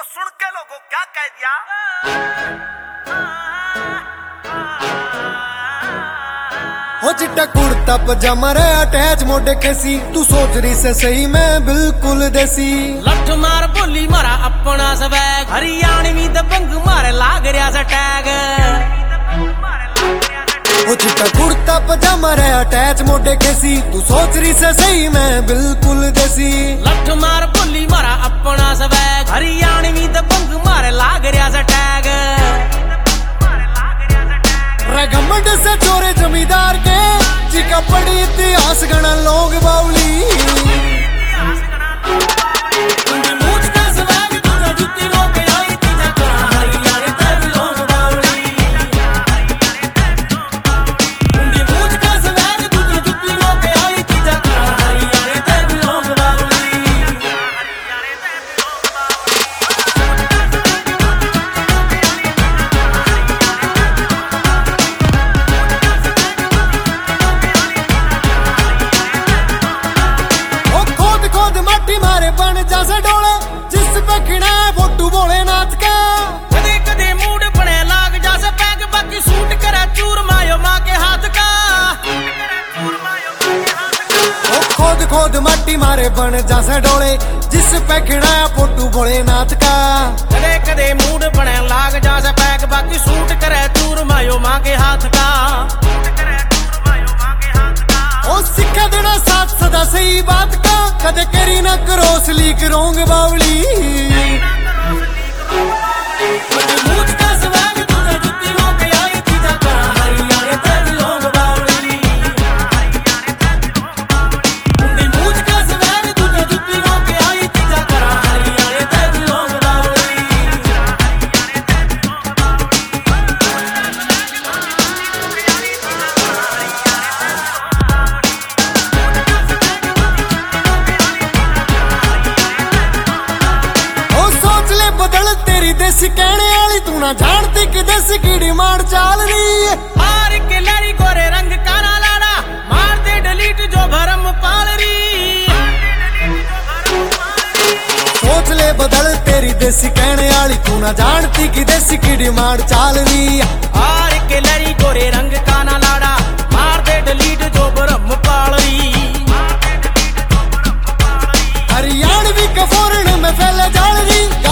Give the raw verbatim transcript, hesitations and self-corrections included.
सुन के लोगों क्या कह दिया। हो चिट्टा कुर्ता पजामा रे अटैच मोटे कैसी तू सोच रही से सही मैं बिल्कुल देसी। लठ मार बोली मारा अपना स्वैग हरियाणवी दबंग मारे लाग रहा सा टैग। हो चिट्टा कुर्ता पजामा रे अटैच मोटे कैसी तू सोच रही से सही मैं बिल्कुल देसी। लठ मार बोली मारा अपना स्वैग हरियाणवी दबंग मारे लाग रहा सा टैग। रगमड से चोरे जमींदार के जिका पड़ी इतिहास गणा लोग बावली। बन जैसे डोले जिस पे खिड़ा है फोटू भोलेनाथ का। कदे कदे मूड बने लाग जैसे पैग बाकी सूट करे चूर मायो माँ के हाथ का। ओ खोद खोद मट्टी मारे बन जैसे डोले जिस पे खिड़ा है फोटू भोलेनाथ का। कदे कदे मूड बने लाग जैसे पैग बाकी सूट करे चूर मायो माँ के हाथ का। ओ सिक्का देना साथ सदा सही बात का कदे करी ना क्रॉस लीक रोंग बावली। तेरी देसी कहने वाली तू ना जानती कि देसी की डिमांड चाल रही है। हार के लड़ी गोरे रंग काना लाड़ा मार दे डिलीट जो भरम पाल रही। सोच ले बदल तेरी देसी कहने वाली तू ना जानती कि देसी की डिमांड चाल रही है। हार के लड़ी गोरे रंग काना लाड़ा मार दे डिलीट जो भरम पाल रही। हरियाणवी के फॉरेन में फैले जाल रही